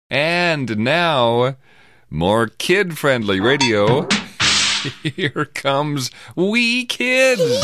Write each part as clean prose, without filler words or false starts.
And now, more kid-friendly radio. Here comes We Kids.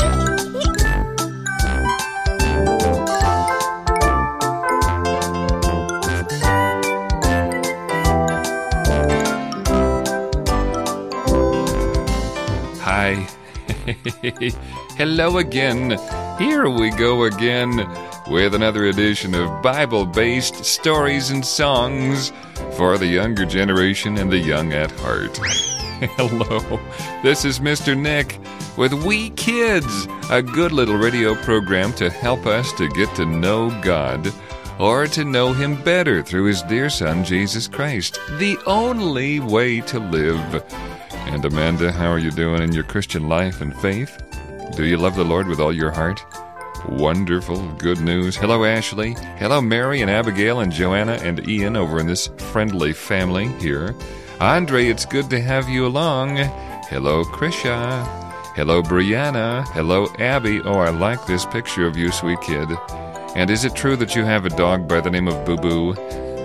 Hi. Hello again. Here we go again with another edition of Bible-based stories and songs for the younger generation and the young at heart. Hello, this is Mr. Nick with We Kids, a good little radio program to help us to get to know God or to know Him better through His dear Son, Jesus Christ, the only way to live. And Amanda, how are you doing in your Christian life and faith? Do you love the Lord with all your heart? Wonderful, good news. Hello, Ashley. Hello, Mary and Abigail and Joanna and Ian over in this friendly family here. Andre, it's good to have you along. Hello, Krisha. Hello, Brianna. Hello, Abby. Oh, I like this picture of you, sweet kid. And is it true that you have a dog by the name of Boo Boo?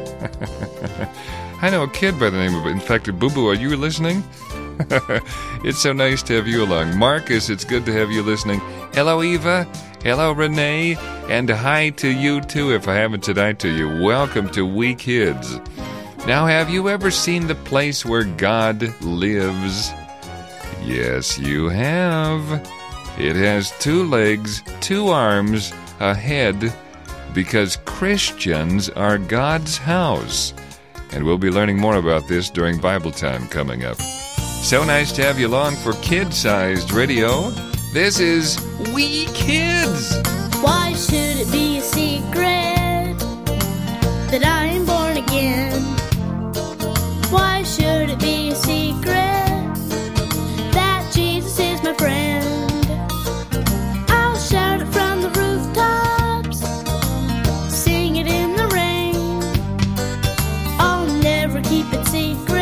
I know a kid by the name of, in fact, Boo Boo, are you listening? It's so nice to have you along. Marcus, it's good to have you listening. Hello, Eva. Hello, Renee. And hi to you, too, if I haven't said hi to you. Welcome to We Kids. Now, have you ever seen the place where God lives? Yes, you have. It has 2 legs, 2 arms, a head, because Christians are God's house. And we'll be learning more about this during Bible time coming up. So nice to have you along for kid-sized radio. This is We Kids. Why should it be a secret that I am born again? Why should it be a secret that Jesus is my friend? I'll shout it from the rooftops, sing it in the rain. I'll never keep it secret.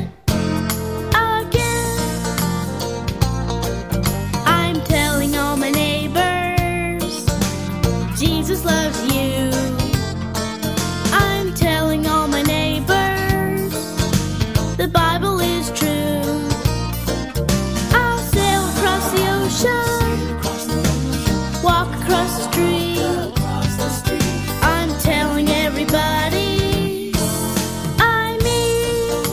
Jesus loves you. I'm telling all my neighbors the Bible is true. I'll sail across the ocean, walk across the street. I'm telling everybody I meet.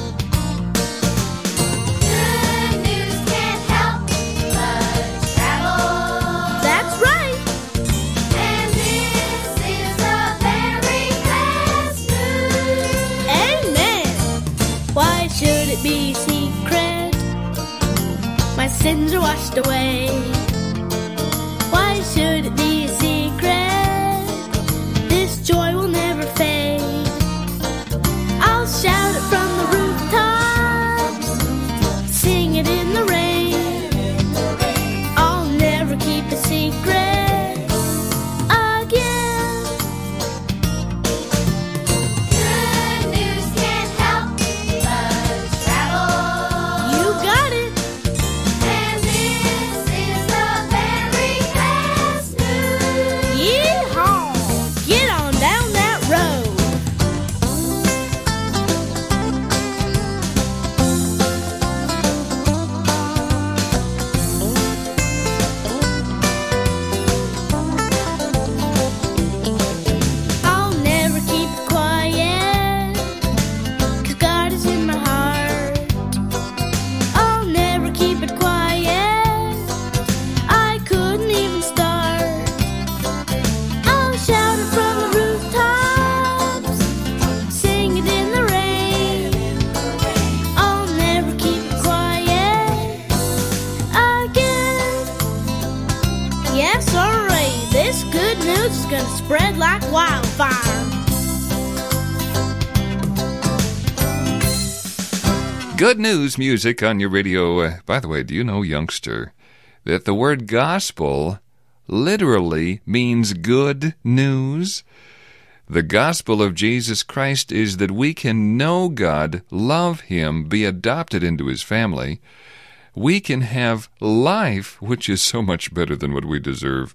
Good news can't help but travel. That's right. Should it be secret? My sins are washed away. Why should it be a secret? This joy will never fade. I'll shout it from the rooftops, sing it in the rain. I'll never keep a secret again. Good news can't help but travel. You got it. And this is the very best news. Yeehaw! Get on down that road. I'll never keep it quiet, 'cause God is in my heart. I'll never keep it quiet, I couldn't even start. I'll shout it from the rooftops, sing it in the rain. I'll never keep it quiet again. Yes, alright, this good news is gonna spread like wildfire. Good news music on your radio. By the way, do you know, youngster, that the word gospel literally means good news? The gospel of Jesus Christ is that we can know God, love Him, be adopted into His family. We can have life, which is so much better than what we deserve,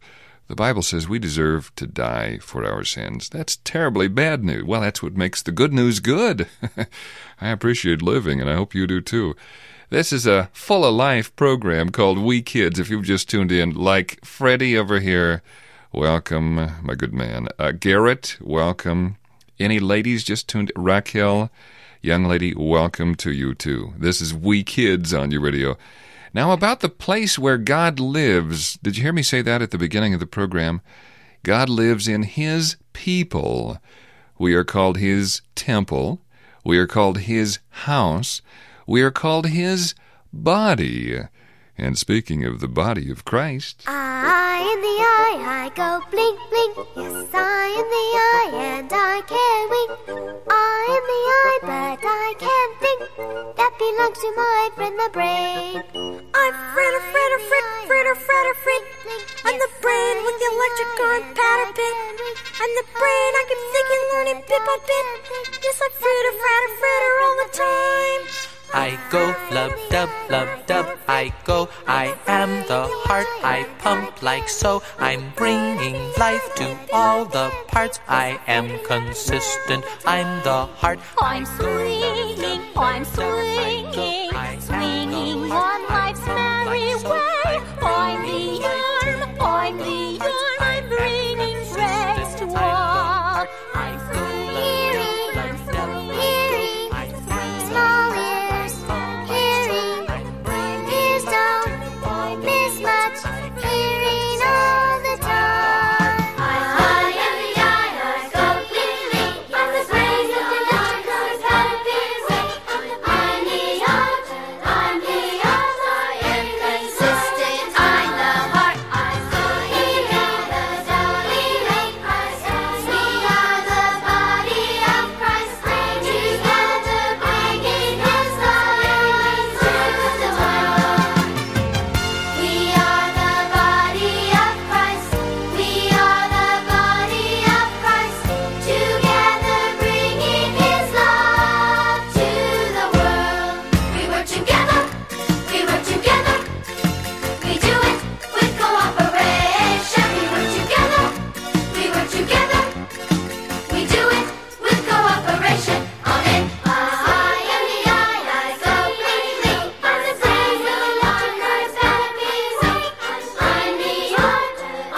The Bible says we deserve to die for our sins. That's terribly bad news. Well, that's what makes the good news good. I appreciate living, and I hope you do too. This is a full-of-life program called We Kids. If you've just tuned in, like Freddie over here, welcome, my good man. Garrett, welcome. Any ladies just tuned in? Raquel, young lady, welcome to you too. This is We Kids on your radio. Now, about the place where God lives, did you hear me say that at the beginning of the program? God lives in His people. We are called His temple. We are called His house. We are called His body. And speaking of the body of Christ... Eye in the eye, I go blink, blink. Yes, eye in the eye, and I can wink. Eye in the eye, but I can't think. That belongs to my friend the brain. I'm fritter, fritter, fritter, fritter, fritter, I'm the brain with the electric current patter pin. I'm the brain, I can think and learn it bit by bit. Yes, I fritter, fratter, fritter all the time. I go, flub, dub, I go. I am the heart, I pump like so. I'm bringing life to all the parts. I am consistent, I'm the heart. I'm swinging, I'm swinging, swinging on life's merry way. I'm the arm, I'm the arm, I'm bringing grace to all. I'm swinging, I'm swinging, Small ears, hearing, ears don't miss much, hearing all the time. Eye in the eye, I go blink, blink. I'm the brain with the electric current patter pin. I'm the arm, I am consistent. I'm the heart, I'm hearing the darling. We are the body of Christ, together bringing His light to the world. We are the body of Christ. We are the body of Christ, together bringing His love to the world. We work together. We work together. We do it with cooperation. We work together. We work together. We do it with cooperation. Amen. Eye in the eye, I go blink, blink. I'm the brain with the electric current patter pin. I'm the heart,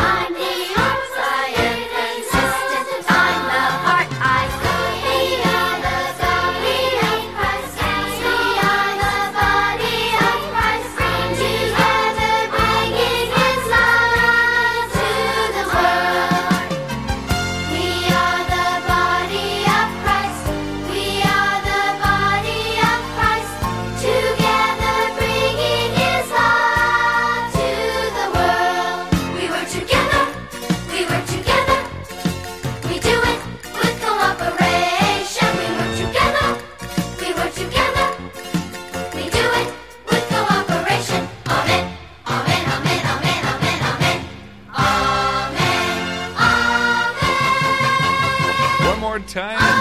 I am consistent. I'm the heart, I we are the body of Christ. We are the body of Christ, together bringing His love to the world. We are the body of Christ. We are the body of Christ, together bringing His love to the world. We work together. We work together. We do it with cooperation. We work together. We work together. We do it with cooperation. Amen. Amen. Amen. Amen. Amen. Amen. Amen. One more time.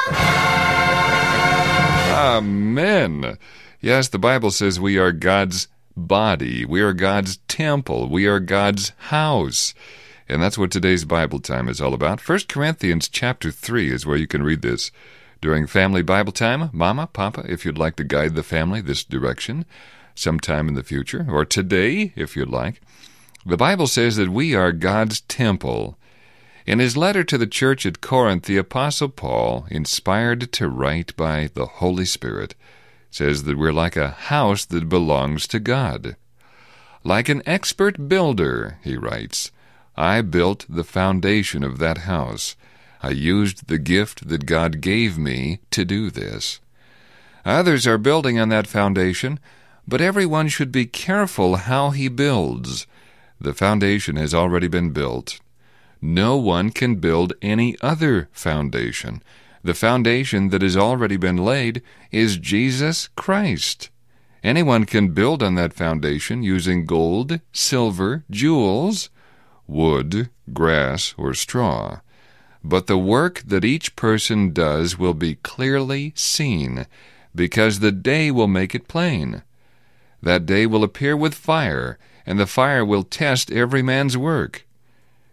Amen. Yes, the Bible says we are God's body. We are God's temple. We are God's house. And that's what today's Bible time is all about. 1 Corinthians chapter 3 is where you can read this during family Bible time. Mama, Papa, if you'd like to guide the family this direction sometime in the future, or today, if you'd like. The Bible says that we are God's temple. In his letter to the church at Corinth, the Apostle Paul, inspired to write by the Holy Spirit, says that we're like a house that belongs to God. Like an expert builder, he writes, I built the foundation of that house. I used the gift that God gave me to do this. Others are building on that foundation, but everyone should be careful how he builds. The foundation has already been built. No one can build any other foundation. The foundation that has already been laid is Jesus Christ. Anyone can build on that foundation using gold, silver, jewels, wood, grass, or straw. But the work that each person does will be clearly seen, because the day will make it plain. That day will appear with fire, and the fire will test every man's work.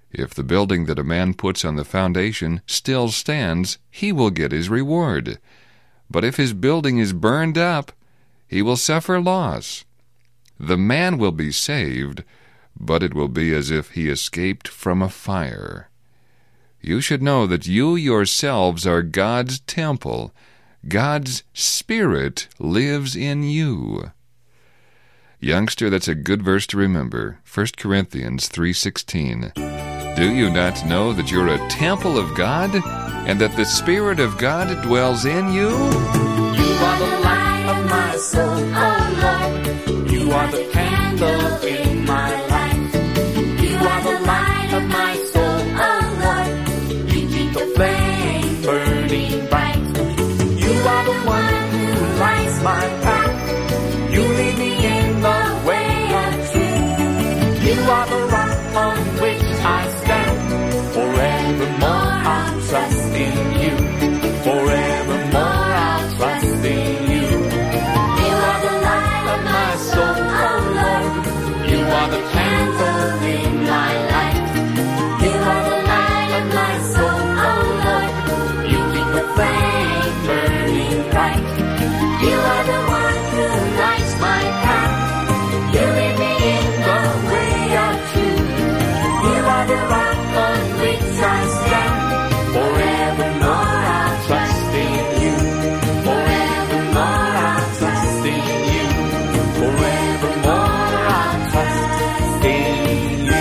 If the building that a man puts on the foundation still stands, he will get his reward. But if his building is burned up, he will suffer loss. The man will be saved, but it will be as if he escaped from a fire. You should know that you yourselves are God's temple. God's Spirit lives in you. Youngster, that's a good verse to remember. 1 Corinthians 3:16. Do you not know that you're a temple of God, and that the Spirit of God dwells in you? You are the light of my soul, oh Lord. You are the candle in my life. You are the light of my soul, oh Lord. You keep the flame burning bright. You are the one who lights my path. You lead me in the way of truth. You are the rock on which I stand. Forevermore I'll trust in you. Forevermore I'll trust in you. You are the light of my soul, oh Lord. You are the candle in my life. You are the light of my soul, oh Lord. You keep the flame burning bright. You are the one who lights my path. You lead me in the way of truth. You are the rock on which I stand. Forevermore I'll trust in you. Forevermore I'll trust in you. Forevermore I'll trust in you.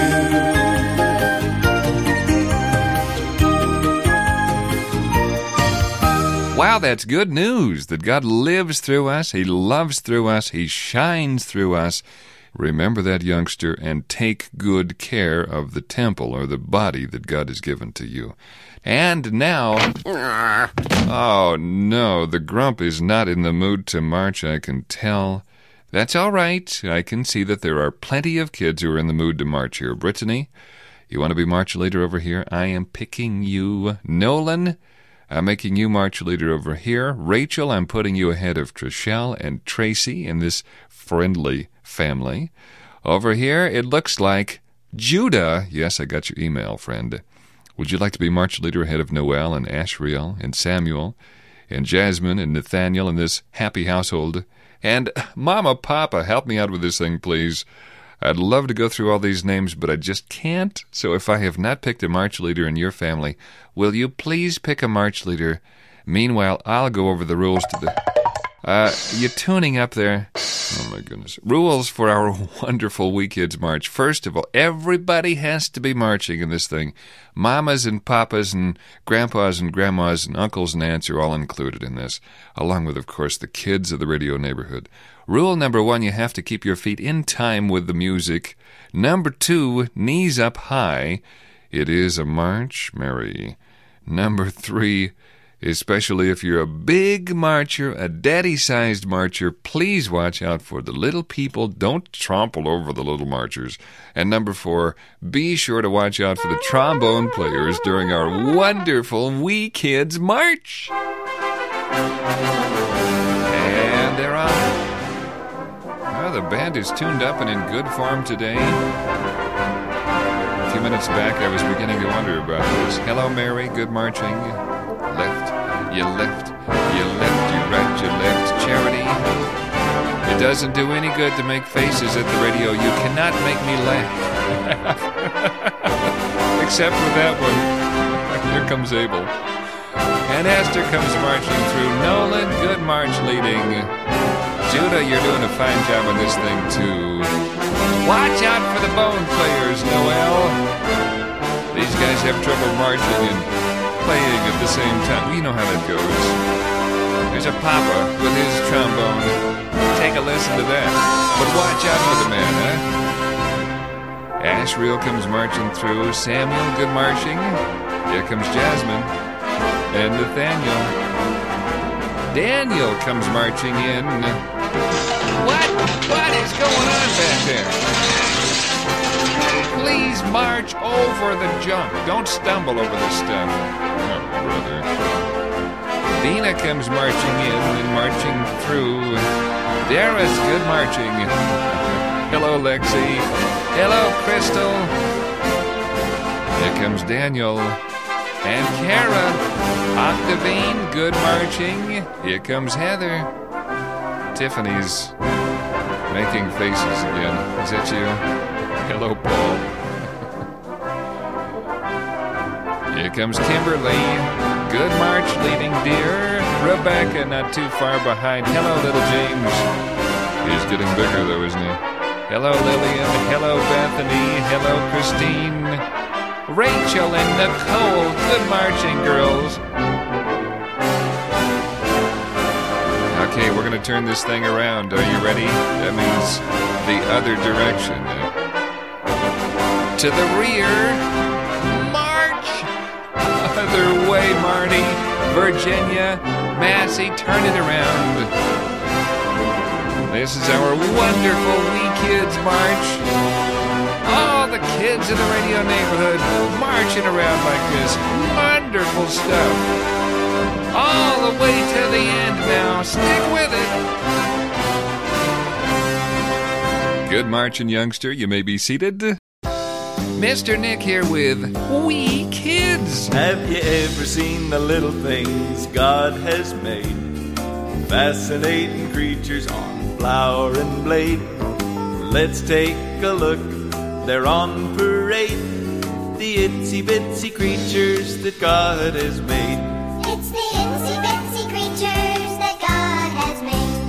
Wow, that's good news that God lives through us, He loves through us, He shines through us. Remember that, youngster, and take good care of the temple or the body that God has given to you. And now, oh no, the grump is not in the mood to march, I can tell. That's all right. I can see that there are plenty of kids who are in the mood to march here. Brittany, you want to be march leader over here? I am picking you. Nolan, I'm making you march leader over here. Rachel, I'm putting you ahead of Trishelle and Tracy in this friendly family. Over here, it looks like Judah. Yes, I got your email, friend. Would you like to be march leader ahead of Noel and Ashriel and Samuel and Jasmine and Nathaniel in this happy household? And Mama, Papa, help me out with this thing, please. I'd love to go through all these names, but I just can't. So if I have not picked a march leader in your family, will you please pick a march leader? Meanwhile, I'll go over the rules to the... you tuning up there? Oh, my goodness. Rules for our wonderful We Kids March. First of all, everybody has to be marching in this thing. Mamas and papas and grandpas and grandmas and uncles and aunts are all included in this, along with, of course, the kids of the radio neighborhood. Rule number 1, you have to keep your feet in time with the music. Number 2, knees up high. It is a march, Mary. Number 3, especially if you're a big marcher, a daddy-sized marcher, please watch out for the little people. Don't trample over the little marchers. And number 4, be sure to watch out for the trombone players during our wonderful We Kids March. And they're on. Well, the band is tuned up and in good form today. A few minutes back, I was beginning to wonder about this. Hello, Mary. Good marching. Left, you left, you left, you right, you left. Charity. It doesn't do any good to make faces at the radio. You cannot make me laugh. Except for that one. Here comes Abel. And Esther comes marching through. Nolan, good march leading. Judah, you're doing a fine job on this thing, too. Watch out for the bone players, Noel. These guys have trouble marching and playing at the same time. You know how that goes. There's a papa with his trombone. Take a listen to that. But watch out for the man, huh? Ashriel comes marching through. Samuel, good marching. Here comes Jasmine. And Nathaniel. Daniel comes marching in. What is going on back there? Please march over the junk. Don't stumble over the stuff. Oh, brother. Dina comes marching in and marching through. Darius, good marching. Hello, Lexi. Hello, Crystal. Here comes Daniel and Kara. Octavine, good marching. Here comes Heather. Tiffany's making faces again. Is that you? Hello, Paul. Here comes Kimberly. Good march, leading dear. Rebecca, not too far behind. Hello, little James. He's getting bigger, though, isn't he? Hello, Lillian. Hello, Bethany. Hello, Christine. Rachel and Nicole. Good marching, girls. Okay, we're going to turn this thing around. Are you ready? That means the other direction. To the rear. March! Other way, Marty. Virginia. Massey, turn it around. This is our wonderful We Kids March. All the kids in the radio neighborhood marching around like this. Wonderful stuff. All the way to the end now. Stick with it. Good marching, youngster. You may be seated. Mr. Nick here with We Kids. Have you ever seen the little things God has made? Fascinating creatures on flower and blade. Let's take a look. They're on parade. The itsy bitsy creatures that God has made. It's the itsy bitsy creatures that God has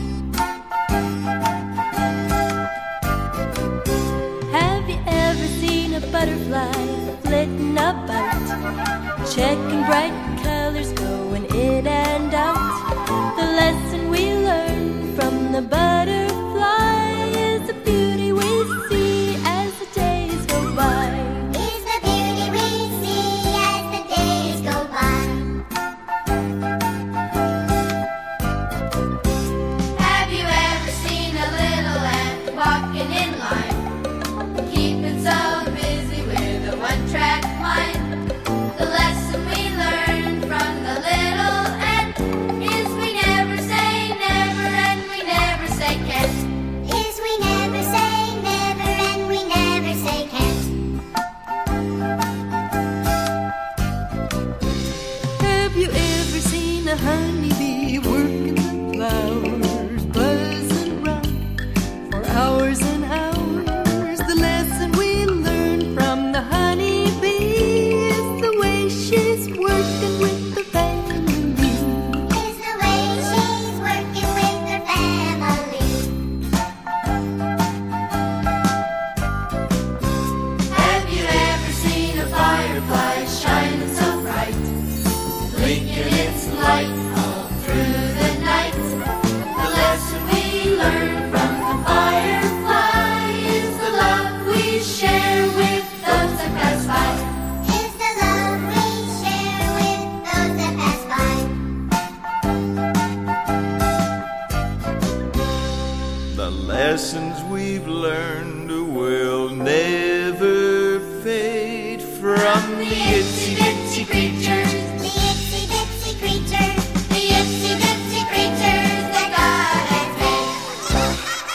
made. Have you ever seen a butterfly flitting about, checking bright colors going in and out? The lesson we learn from the butterfly is the beauty we see as the days go by. Is the beauty we see as the days go by. Have you ever seen a little ant walking in line, keeping so busy with a one-track mind? The lesson we learned from the little ant is we never say never and we never say can't. Is we never say never and we never say can't. Have you ever seen a honeybee working the flowers, buzzing around for hours and hours? The lesson we learned from the honeybee is the way she's working with the family. Is the way she's working with her family. Have you ever seen a firefly shining so bright, blinking its light all through the night? The lesson we learn from the firefly is the love we share with those that pass by. Is the love we share with those that pass by. The lessons we've learned will never fade from the itsy bitsy creatures. The itsy bitsy creatures. The itsy bitsy creatures that God has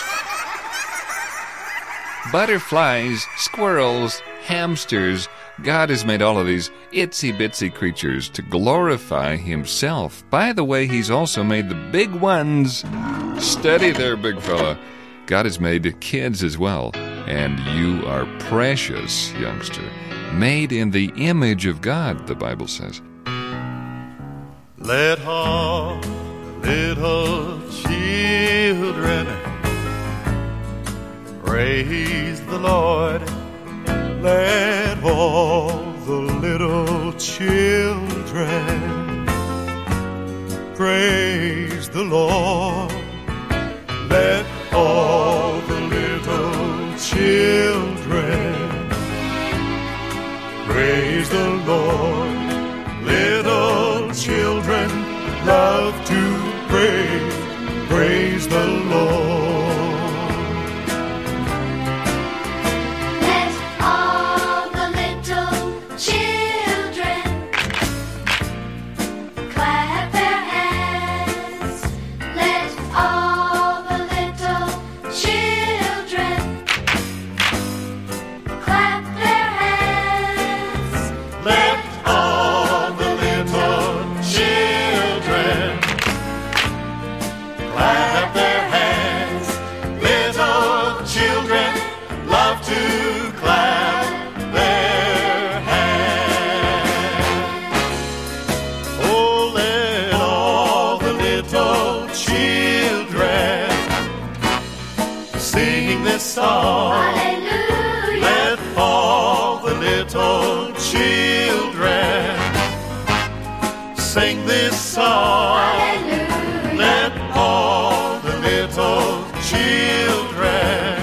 made. Butterflies, squirrels, hamsters. God has made all of these itsy bitsy creatures to glorify Himself. By the way, He's also made the big ones. Steady there, big fella. God has made kids as well. And you are precious, youngster. Made in the image of God, the Bible says. Let all little children praise the Lord. Let all the little children praise the Lord. Let all the little children praise the Lord. Little children love to praise the Lord. Let all the little children clap their hands. Let all the little children clap their hands. children, singing this song. Hallelujah. Let all the little children sing this song. Hallelujah. Let all the little children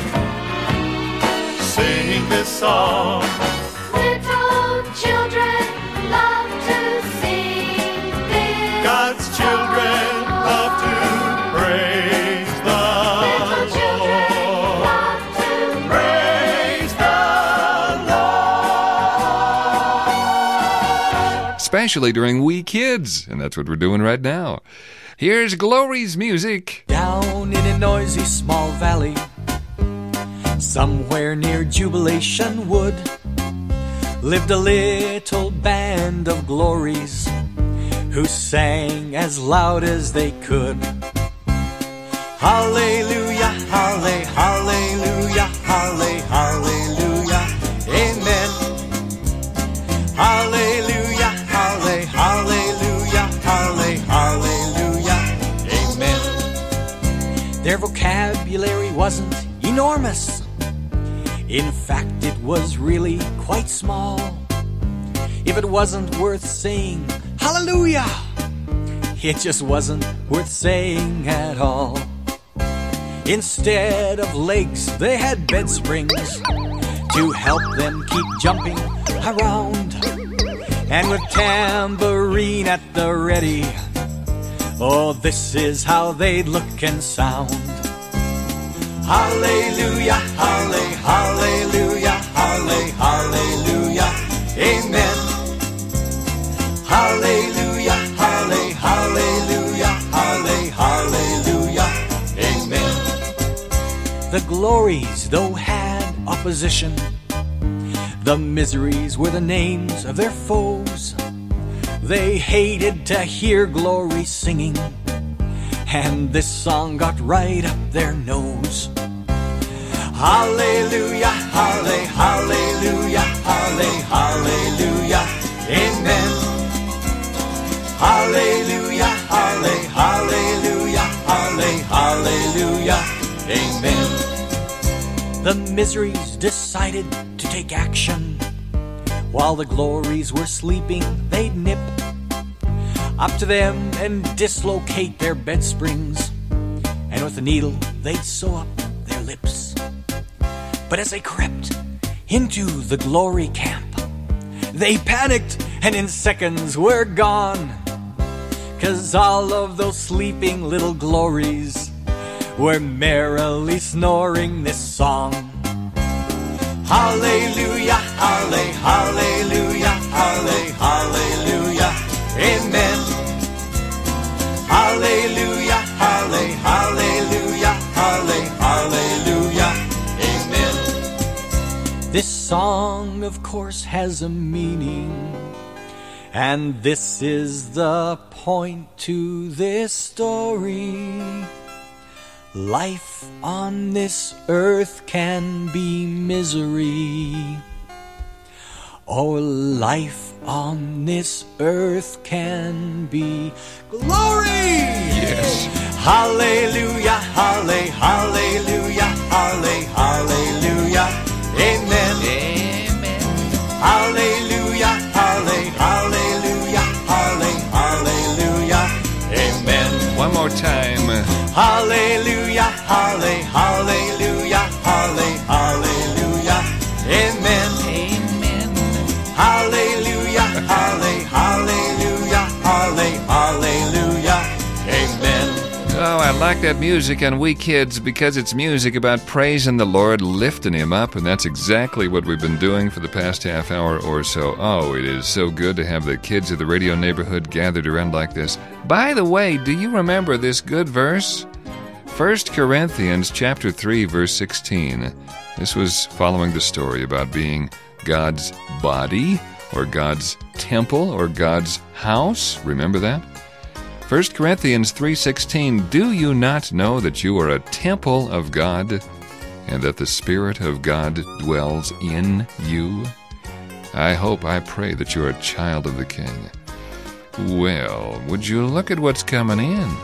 sing this song. Little children love to sing this God's children love to praise the Little children Lord. love to Praise the Lord. Especially during We Kids, and that's what we're doing right now. Here's Glory's music. Down in a noisy small valley, somewhere near Jubilation Wood, lived a little band of glories who sang as loud as they could. Hallelujah, halle, hallelujah, halle, hallelujah, amen. Hallelujah, halle, hallelujah, halle, hallelujah, amen. Their vocabulary wasn't enormous. In fact, it was really quite small. If it wasn't worth saying hallelujah, it just wasn't worth saying at all. Instead of legs, they had bed springs to help them keep jumping around. And with tambourine at the ready, oh, this is how they'd look and sound. Hallelujah, halle, hallelujah, halle, hallelujah, amen. Hallelujah, halle, hallelujah, halle, hallelujah, amen. The glories, though, had opposition. The miseries were the names of their foes. They hated to hear glory singing, and this song got right up their nose. Hallelujah, halle, hallelujah, halle, hallelujah, amen. Hallelujah, halle, hallelujah, halle, hallelujah, amen. The miseries decided to take action. While the glories were sleeping, they'd nip up to them and dislocate their bed springs, and with a needle they'd sew up their lips. But as they crept into the glory camp, they panicked and in seconds were gone, 'cause all of those sleeping little glories were merrily snoring this song. Hallelujah, halle, hallelujah, halle, hallelujah, amen. Hallelujah, halle, hallelujah, halle, hallelujah, amen. This song, of course, has a meaning, and this is the point to this story. Life on this earth can be misery. Oh, life on this earth can be glory. Yes. Hallelujah, halle, hallelujah, halle, hallelujah, amen. Amen. Hallelujah, halle, hallelujah, halle, hallelujah, amen. One more time. Hallelujah, halle, hallelujah, halle, hallelujah, amen. Amen. Hallelujah, halle, hallelujah, halle, hallelujah, amen. Oh, I like that music on We Kids because it's music about praising the Lord, lifting Him up, and that's exactly what we've been doing for the past half hour or so. Oh, it is so good to have the kids of the radio neighborhood gathered around like this. By the way, do you remember this good verse? 1 Corinthians chapter 3, verse 16. This was following the story about being God's body, or God's temple, or God's house. Remember that? 1 Corinthians 3:16, do you not know that you are a temple of God, and that the Spirit of God dwells in you? I pray that you're a child of the King. Well, would you look at what's coming in?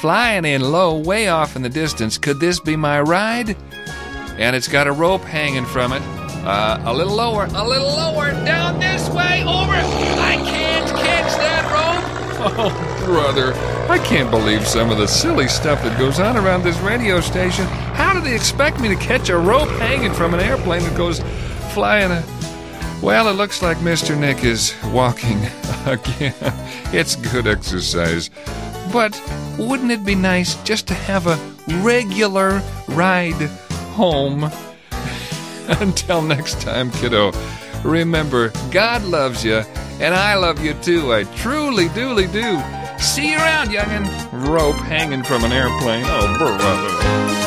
flying in low, way off in the distance. Could this be my ride? And it's got a rope hanging from it. A little lower, down this way, over. I can't catch that rope. Oh, brother, I can't believe some of the silly stuff that goes on around this radio station. How do they expect me to catch a rope hanging from an airplane that goes flying? Well, it looks like Mr. Nick is walking again. It's good exercise. But wouldn't it be nice just to have a regular ride home? Until next time, kiddo, remember, God loves you, and I love you too. I truly, duly do. See you around, young'un. Rope hanging from an airplane. Oh, brother.